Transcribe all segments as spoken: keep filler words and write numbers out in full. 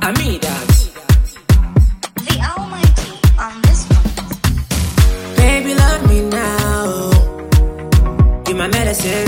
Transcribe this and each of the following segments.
I mean that. The Almighty on this one. Baby, love me now. Be my medicine.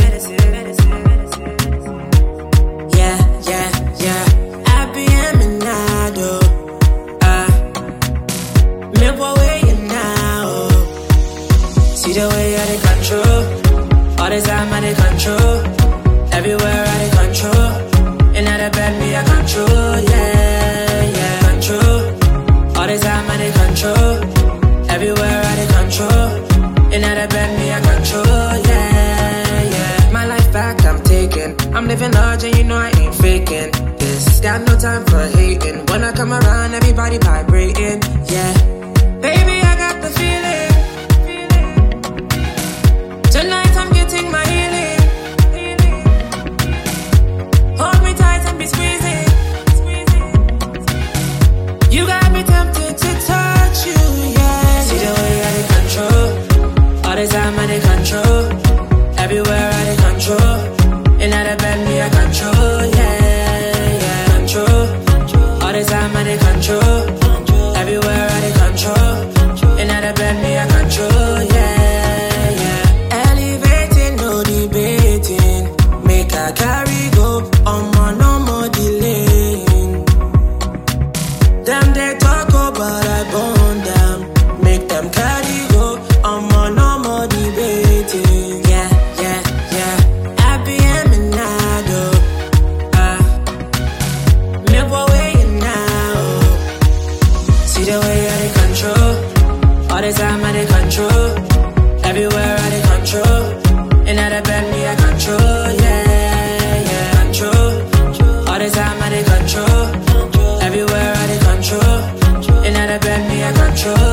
Yeah, yeah, yeah. Happy Eminado. Ah, me way you now. See the way I dey control. All the time I dey control. Everywhere I dey control. And at the bed me I control. Yeah, yeah, control. All the time I dey control. Everywhere I dey control. And at the bed me I control. Yeah, yeah. My life back I'm taking. I'm living large and you know I ain't faking this. Got no time for hating. When I come around everybody vibrating. Yeah, baby I got the feeling. Tonight I'm getting my healing. Hold me tight and be squeezing. You got me tempted to touch you, yeah. See the way I dey control. All the time I dey control. Everywhere I dey control. And at the bed me I control, yeah, yeah. Control. All the time I dey control. Everywhere I dey control. And at the bed me I control, yeah, yeah. Elevating, no debating. Make I carry go, on my no more delaying. Them they talk about I burn down. Make them carry go, on my no more debating. Yeah, yeah, yeah. Happy Eminado. Ah, me way you now. See the way I dey control. All the time I dey control. Everywhere I dey control. And at the bed me I control. Yeah, yeah, control. All the time I dey control. Everywhere I dey control. And at the bed me I control.